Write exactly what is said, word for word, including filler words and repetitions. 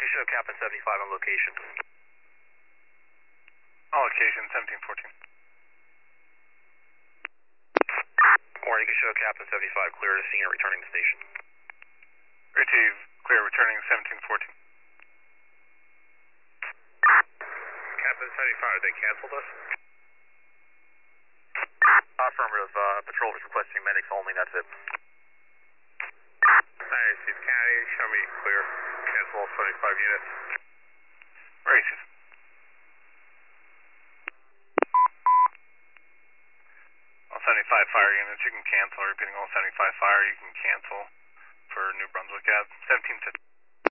can show Captain seventy-five on location. On location, seventeen fourteen. Or you can show Captain seventy-five clear to scene and returning to station. Receive, clear, returning seventeen fourteen. Captain seventy-five, they canceled us? Affirmative, uh, patrol is requesting medics only, that's it. Nice, Steve County, show me clear. Cancel all seventy-five units. Racist. All seventy-five fire units, you can cancel. Repeating, all seventy-five fire, you can cancel for New Brunswick. Yeah, seventeen fifty.